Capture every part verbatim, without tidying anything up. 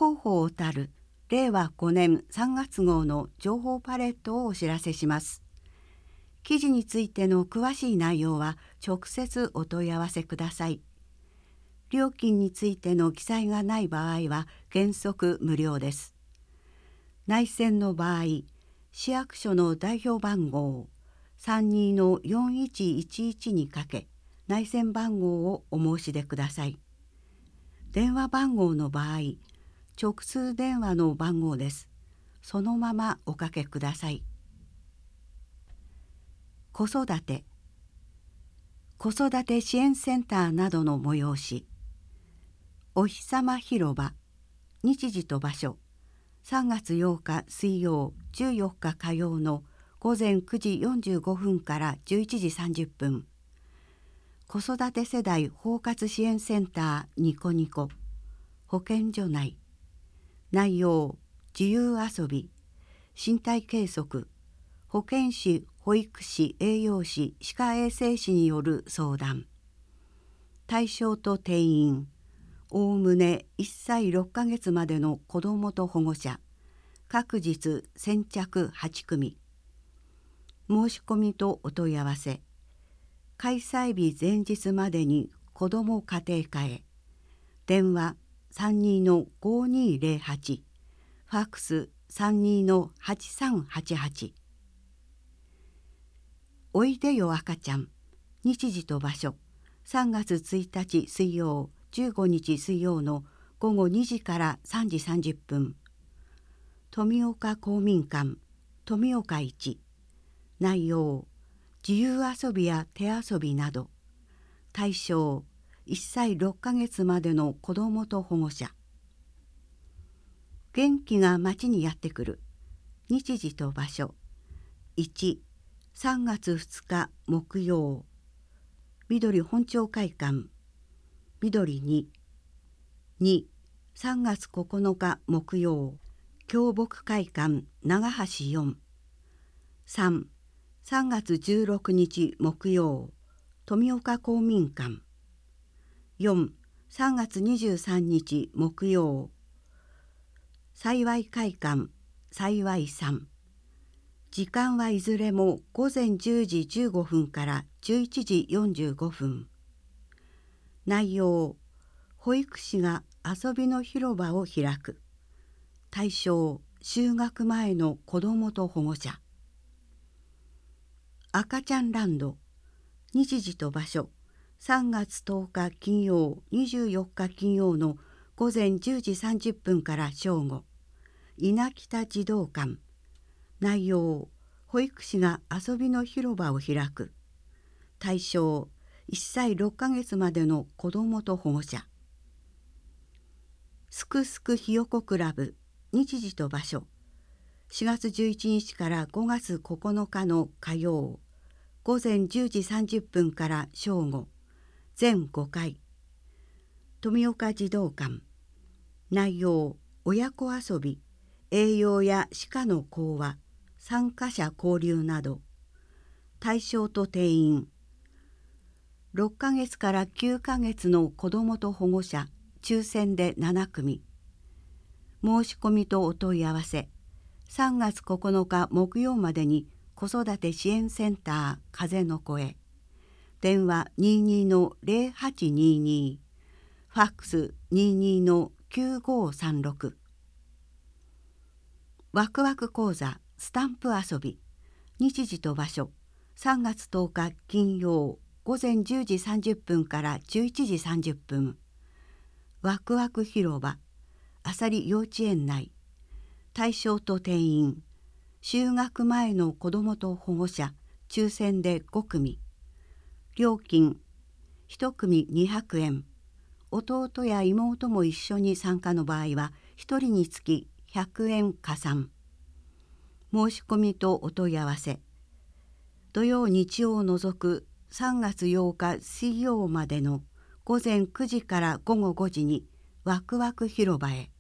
広報たるれいわごねんさんがつ号の情報パレットをお知らせします。記事についての詳しい内容は直接お問い合わせください。料金についての記載がない場合は原則無料です。内線の場合、市役所の代表番号 さんに のよんいちいちいち にかけ、内線番号をお申し出ください。電話番号の場合、直通電話の番号です。そのままおかけください。子育て、子育て支援センターなどの催し、おひさま広場、日時と場所、さんがつようか水曜、じゅうよっか火曜のごぜんくじよんじゅうごふんからじゅういちじさんじゅっぷん、子育て世代包括支援センターニコニコ、保健所内、内容、自由遊び、身体計測、保健師、保育士、栄養士、歯科衛生士による相談。対象と定員、おおむねいっさいろっかげつまでの子どもと保護者、各日先着はちくみ。申し込みとお問い合わせ。開催日前日までに子ども家庭科へ。電話 さんに のごにーぜろはち、ファックス さんに のはちさんはちはち。おいでよ赤ちゃん、日時と場所、さんがつついたち水曜、じゅうごにち水曜のごごにじからさんじさんじゅっぷん。富岡公民館、富岡いち。内容、自由遊びや手遊びなど。対象、いっさいろっかげつまでの子どもと保護者。元気が町にやってくる。日時と場所。いち、さんがつふつか木曜。緑本町会館。緑に。に、さんがつここのか木曜。京北会館長橋よん。さん、さんがつじゅうろくにち木曜。富岡公民館。よん、さんがつにじゅうさんにち木曜。幸会館幸さん。時間はいずれもごぜんじゅうじじゅうごふんからじゅういちじよんじゅうごふん。内容、保育士が遊びの広場を開く。対象、就学前の子どもと保護者。赤ちゃんランド、日時と場所、さんがつとおか金曜、にじゅうよっか金曜のごぜんじゅうじさんじゅっぷんから正午。稲北児童館。内容、保育士が遊びの広場を開く。対象、いっさいろっかげつまでの子どもと保護者。すくすくひよこクラブ、日時と場所。しがつじゅういちにちからごがつここのかの火曜。ごぜんじゅうじさんじゅっぷんから正午。全ごかい。富岡児童館。内容、親子遊び、栄養や歯科の講話、参加者交流など。対象と定員、ろっかげつからきゅうかげつの子どもと保護者、抽選でななくみ。申し込みとお問い合わせ。さんがつここのか木曜までに子育て支援センター風の声。電話 にじゅうに のぜろはちにじゅうに。ファックス にじゅうに のきゅうごさんろく。ワクワク講座スタンプ遊び。日時と場所。さんがつとおか金曜。ごぜんじゅうじさんじゅっぷんからじゅういちじさんじゅっぷん。ワクワク広場。あさり幼稚園内。対象と定員。就学前の子どもと保護者。抽選でごくみ。料金。いちくみにひゃくえん。弟や妹も一緒に参加の場合はひとりにつきひゃくえん加算。申し込みとお問い合わせ。土曜日曜を除くさんがつようか水曜までのごぜんくじからごごごじにワクワク広場へ。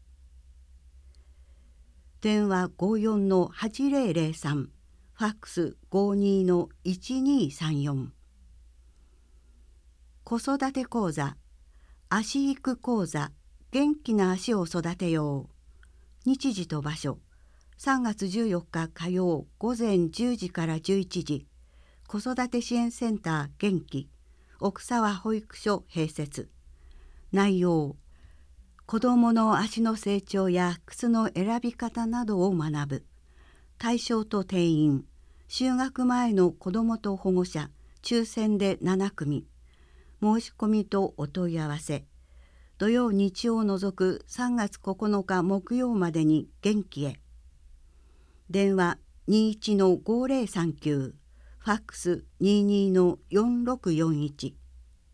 電話 ごじゅうよん のはちぜろぜろさん。ファックス ごじゅうに のいちにさんよん。子育て講座足育講座元気な足を育てよう。日時と場所、さんがつじゅうよっか火曜午前じゅうじからじゅういちじ、子育て支援センター元気、奥沢保育所併設。内容、子どもの足の成長や靴の選び方などを学ぶ。対象と定員、就学前の子どもと保護者、抽選でななくみ。申し込みとお問い合わせ。土曜日曜を除くさんがつここのか木曜までに元気へ。電話 にじゅういちのごぜろさんきゅう、ファックス にじゅうにのよんろくよんいち。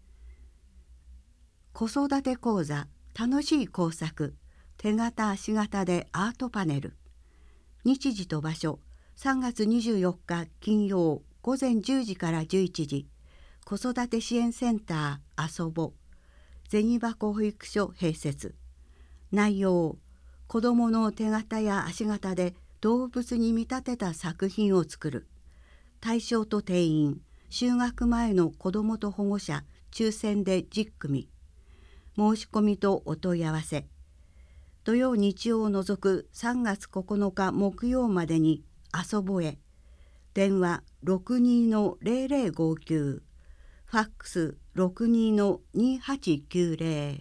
子育て講座楽しい工作、手形足形でアートパネル。日時と場所、さんがつにじゅうよっか金曜午前じゅうじからじゅういちじ、子育て支援センター遊ぼ、銭箱保育所併設。内容、子どもの手形や足形で動物に見立てた作品を作る。対象と定員、就学前の子どもと保護者、抽選でじゅっくみ。申し込みとお問い合わせ。土曜日曜を除くさんがつここのか木曜までに遊ぼへ。電話 ろくにのぜろぜろごきゅう、ファックス ろくにのにはちきゅうぜろ。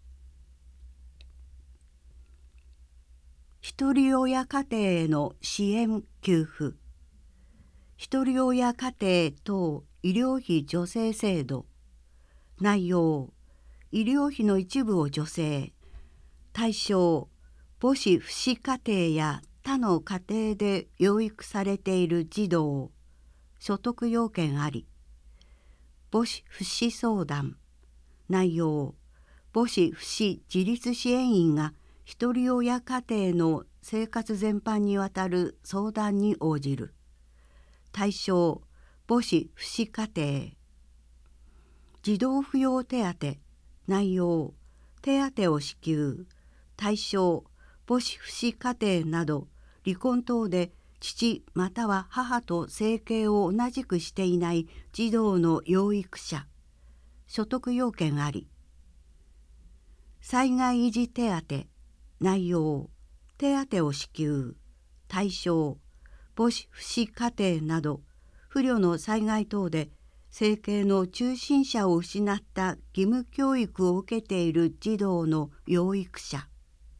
ひとり親家庭への支援給付。ひとり親家庭等医療費助成制度。内容、医療費の一部を助成。対象、母子父子家庭や他の家庭で養育されている児童。所得要件あり。母子父子相談。内容、母子父子自立支援員がひとり親家庭の生活全般にわたる相談に応じる。対象、母子父子家庭。児童扶養手当。内容、手当を支給。対象、母子父子家庭など離婚等で父または母と生計を同じくしていない児童の養育者。所得要件あり。災害維持手当。内容、手当を支給。対象、母子父子家庭など不慮の災害等で生計の中心者を失った義務教育を受けている児童の養育者。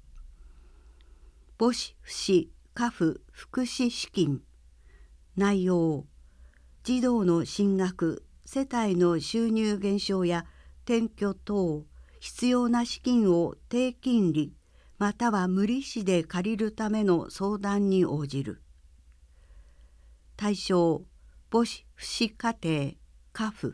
母子父子家父福祉資金。内容、児童の進学、世帯の収入減少や転居等必要な資金を低金利または無利子で借りるための相談に応じる。対象、母子父子家庭家父。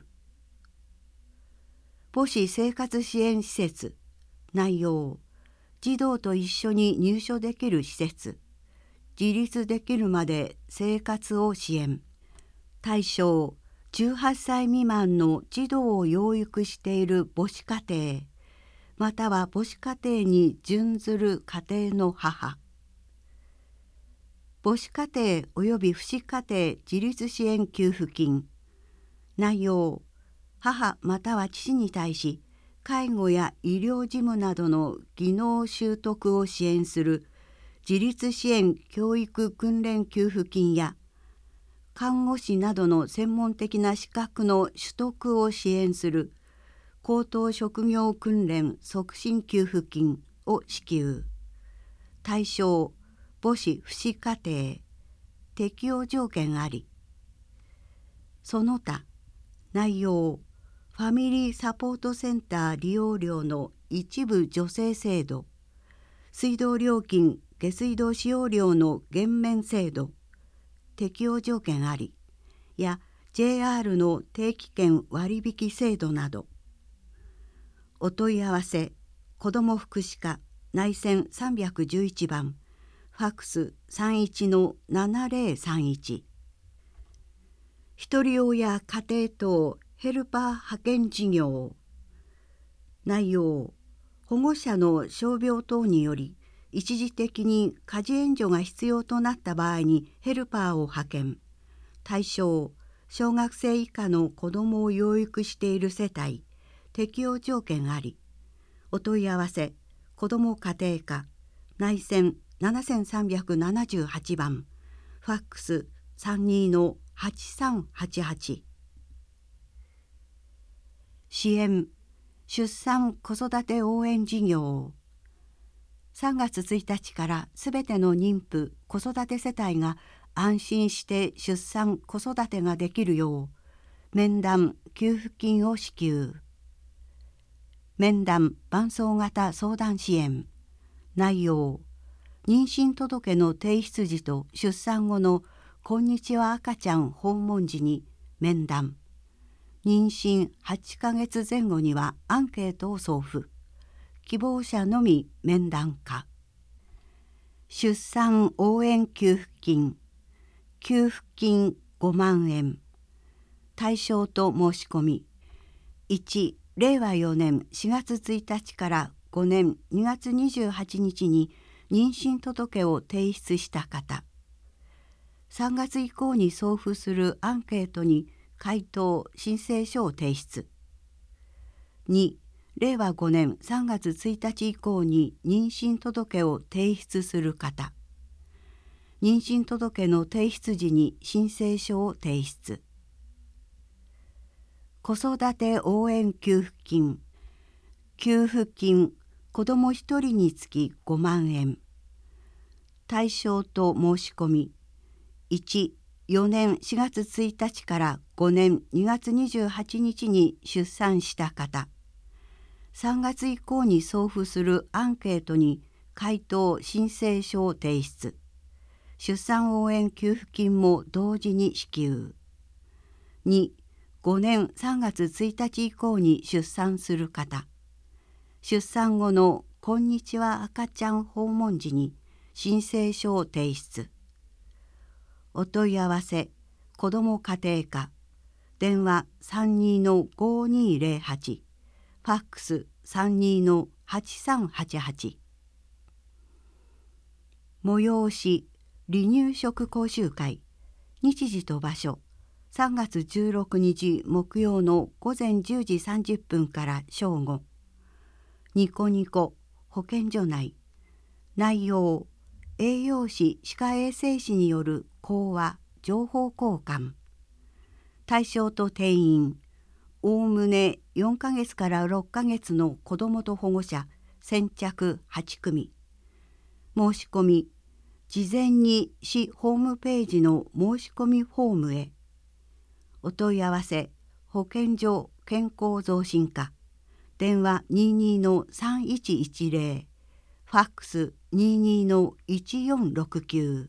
母子生活支援施設。内容、児童と一緒に入所できる施設。自立できるまで生活を支援。対象、じゅうはっさい未満の児童を養育している母子家庭または母子家庭に準ずる家庭の母。母子家庭及び父子家庭自立支援給付金。内容、母または父に対し介護や医療事務などの技能習得を支援する自立支援教育訓練給付金や看護師などの専門的な資格の取得を支援する高等職業訓練促進給付金を支給。対象、母子父子家庭。適用条件あり。その他、内容、ファミリーサポートセンター利用料の一部助成制度、水道料金下水道使用料の減免制度、適用条件ありや ジェイアール の定期券割引制度など。お問い合わせ、子ども福祉課内線さんびゃくじゅういちばん、ファックス さんいちのななぜろさんいち。ひとり親家庭等ヘルパー派遣事業。内容、保護者の傷病等により一時的に家事援助が必要となった場合にヘルパーを派遣。対象、小学生以下の子どもを養育している世帯。適用条件あり。お問い合わせ、 子ども家庭科内線ななさんさんななはちばん、ファックス さんにーのはちさんはちはち。 支援出産子育て応援事業。さんがつついたちからすべての妊婦子育て世帯が安心して出産子育てができるよう面談給付金を支給。面談伴走型相談支援。内容妊娠届の提出時と出産後のこんにちは赤ちゃん訪問時に面談。妊娠はちかげつぜん後にはアンケートを送付。希望者のみ面談可。出産応援給付金。給付金ごまんえん。対象と申し込み。いち、れいわよねんしがつついたちからごねんにがつにじゅうはちにちに妊娠届を提出した方。さんがつ以降に送付するアンケートに回答申請書を提出。に、れいわごねんさんがつついたち以降に妊娠届を提出する方。妊娠届の提出時に申請書を提出。子育て応援給付金。給付金子どもひとりにつきごまんえん。対象と申し込み。いち、よねんしがつついたちからごねんにがつにじゅうはちにちに出産した方。さんがつ以降に送付するアンケートに回答申請書を提出。出産応援給付金も同時に支給。に、ごねんさんがつついたち以降に出産する方。出産後のこんにちは赤ちゃん訪問時に申請書を提出。お問い合わせ子ども家庭科電話 さんにーのごにーぜろはち、ファックス さんにーのはちさんはちはち。催し離乳食講習会。日時と場所さんがつじゅうろくにち木曜のごぜんじゅうじさんじゅっぷんから正午。ニコニコ保健所内。内容栄養士歯科衛生士による講話情報交換。対象と定員おおむねよんかげつからろっかげつの子どもと保護者先着はちくみ。申し込み事前に市ホームページの申し込みフォームへ。お問い合わせ保健所健康増進課電話 にーにーのさんいちいちぜろ、ファックス にーにーのいちよんろくきゅう。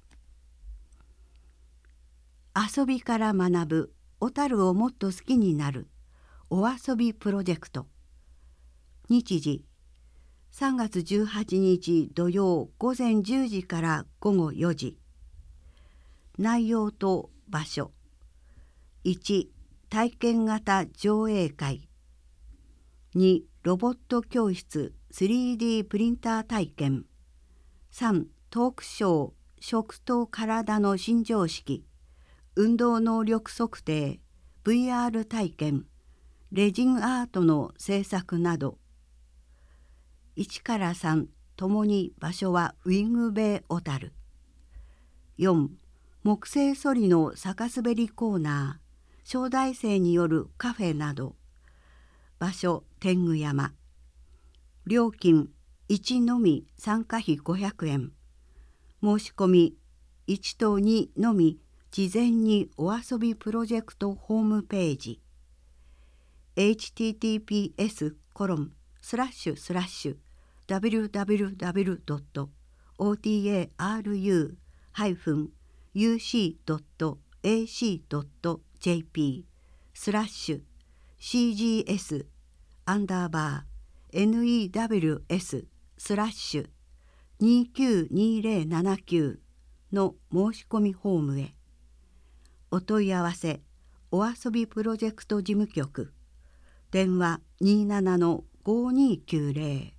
遊びから学ぶ小樽をもっと好きになるお遊びプロジェクト。日時さんがつじゅうはちにち土曜ごぜんじゅうじからごごよじ。内容と場所いち、体験型上映会。に、ロボット教室 スリーディー プリンター体験。さん、トークショー食と体の新常識運動能力測定 ブイアール 体験レジンアートの制作など。いちからさんともに場所はウィングベイ小樽。よん、木製ソリの逆滑りコーナー小大生によるカフェなど。場所天狗山。料金いちのみ参加費ごひゃくえん。申し込みいちとにのみ事前にお遊びプロジェクトホームページ エイチティーティーピーエスコロンスラッシュスラッシュダブリューダブリューダブリュードットオーティーエーアールユーユーシードットエーシードットジェーピー スラッシュ シージーエス アンダーバー エヌイーダブリューエス スラッシュにきゅうにぜろななきゅうの申し込みフォームへ。お問い合わせお遊びプロジェクト事務局電話 にーななのごにーきゅうぜ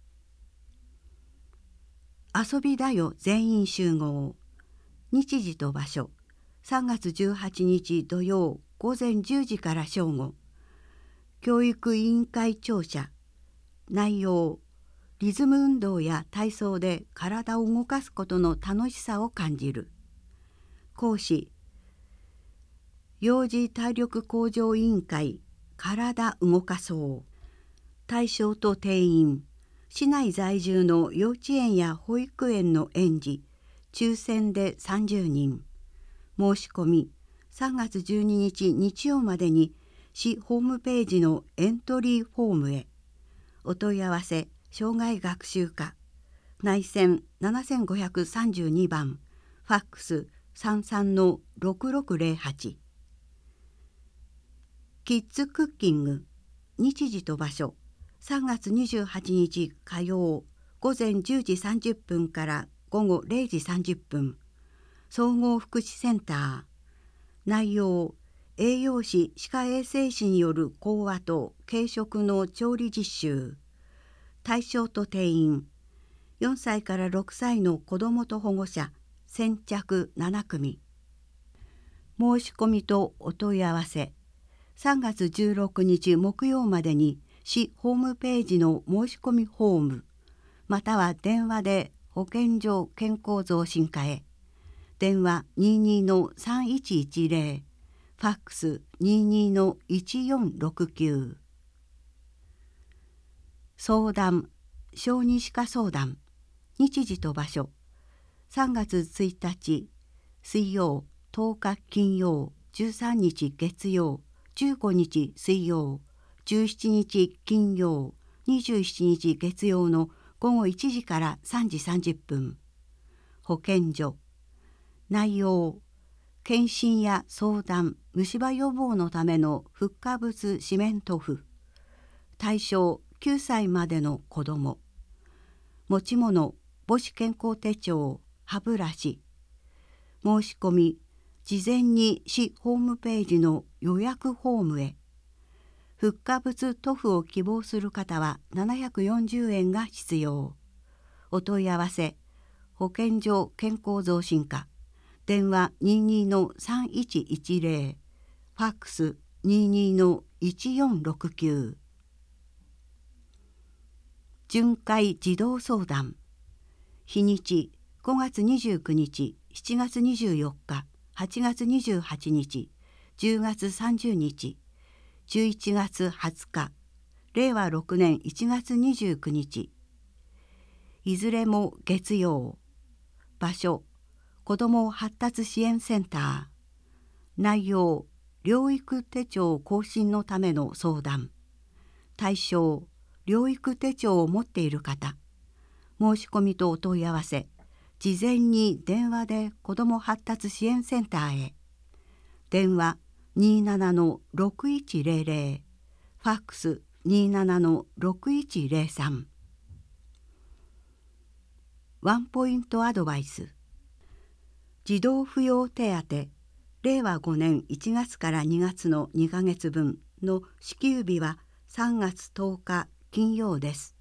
ろ。遊びだよ全員集合。日時と場所さんがつじゅうはちにち土曜ごぜんじゅうじから正午。教育委員会庁舎。内容リズム運動や体操で体を動かすことの楽しさを感じる。講師、幼児体力向上委員会体動かそう。対象と定員、市内在住の幼稚園や保育園の園児、抽選でさんじゅうにん。申し込み、さんがつじゅうににち日曜までに市ホームページのエントリーフォームへ。お問い合わせ、障害学習課、内線ななごさんにばん、ファックス さんさんのろくろくぜろはち。キッズクッキング、日時と場所、さんがつにじゅうはちにち火曜、午前じゅうじさんじゅっぷんから午後れいじさんじゅっぷん、総合福祉センター。内容、栄養士・歯科衛生士による講話と軽食の調理実習。対象と定員、よんさいからろくさいの子どもと保護者、先着ななくみ。申し込みとお問い合わせ、さんがつじゅうろくにち木曜までに市ホームページの申し込みフォーム、または電話で保健所健康増進課へ。電話 にじゅうにのさんいちいちぜろ、ファックス にじゅうにのいちよんろくきゅう。相談、小児歯科相談、日時と場所、さんがつついたち水曜、とおか金曜、じゅうさんにち月曜、じゅうごにち水曜、じゅうしちにち金曜、にじゅうしちにち月曜のごごいちじからさんじさんじゅっぷん。保健所。内容、検診や相談、虫歯予防のためのフッ化物四面塗布。対象、きゅうさいまでの子ども。持ち物、母子健康手帳、歯ブラシ。申し込み、事前に市ホームページの予約フォームへ。フッ化物塗布を希望する方はななひゃくよんじゅうえんが必要。お問い合わせ、保健所健康増進課、電話 にじゅうにのさんいちいちぜろ、ファックス にじゅうにのいちよんろくきゅう。巡回児童相談。日にち、ごがつにじゅうくにち、しちがつにじゅうよっか、はちがつにじゅうはちにち、じゅうがつさんじゅうにち、じゅういちがつはつか、れいわろくねんいちがつにじゅうくにち。いずれも月曜。場所、子ども発達支援センター。内容、療育手帳更新のための相談。対象、療育手帳を持っている方。申し込みとお問い合わせ、事前に電話で子ども発達支援センターへ。電話 にじゅうななのろくいちぜろぜろ、ファックス にじゅうななのろくいちぜろさん。ワンポイントアドバイス。児童扶養手当、れいわごねんいちがつからにがつのにかげつぶんの支給日はさんがつとおか金曜です。